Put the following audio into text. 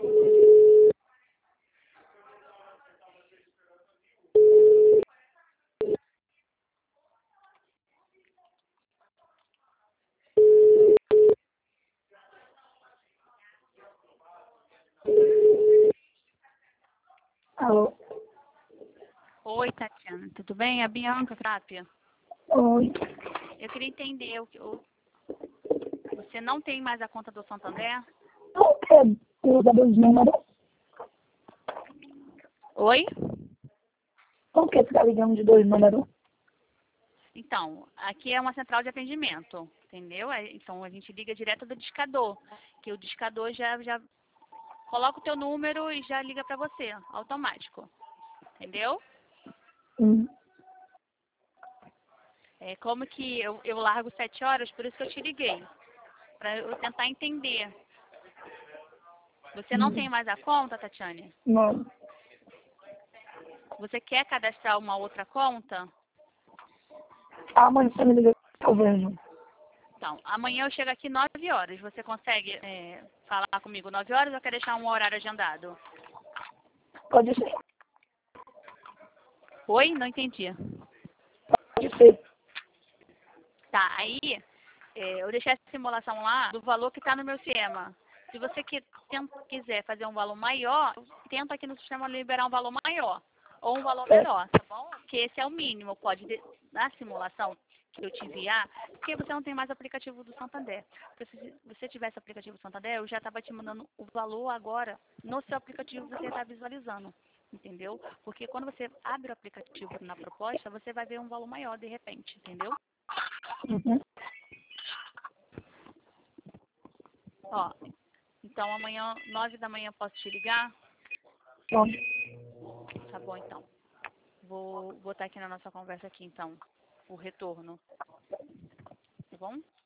Alô? Oi, Tatiana, tudo bem? É a Bianca Trápia. Oi. Eu queria entender, você não tem mais a conta do Santander? Não quer usar dois números? Oi? Não quer ficar ligando de dois números? Então, aqui é uma central de atendimento, entendeu? Então, a gente liga direto do discador, que o discador já coloca o teu número e já liga para você, automático, entendeu? É como que eu largo 7 horas, por isso que eu te liguei, para eu tentar entender. Você não tem mais a conta, Tatiane? Não. Você quer cadastrar uma outra conta? Amanhã você me liga que eu vejo. Então, amanhã eu chego aqui 9 horas. Você consegue falar comigo 9 horas ou quer deixar um horário agendado? Pode ser. Oi? Não entendi. Pode ser. Tá, aí eu deixei essa simulação lá do valor que está no meu sistema. Se você quiser fazer um valor maior, tenta aqui no sistema liberar um valor maior. Ou um valor menor, tá bom? Porque esse é o mínimo. Na simulação que eu te enviar, porque você não tem mais aplicativo do Santander. Porque se você tivesse aplicativo do Santander, eu já estava te mandando o valor agora no seu aplicativo, você está visualizando. Entendeu? Porque quando você abre o aplicativo na proposta, você vai ver um valor maior de repente, entendeu? Uhum. Ó, então amanhã, 9 da manhã, posso te ligar? Pode. Tá bom, então. Vou botar aqui na nossa conversa aqui, então, o retorno. Tá bom?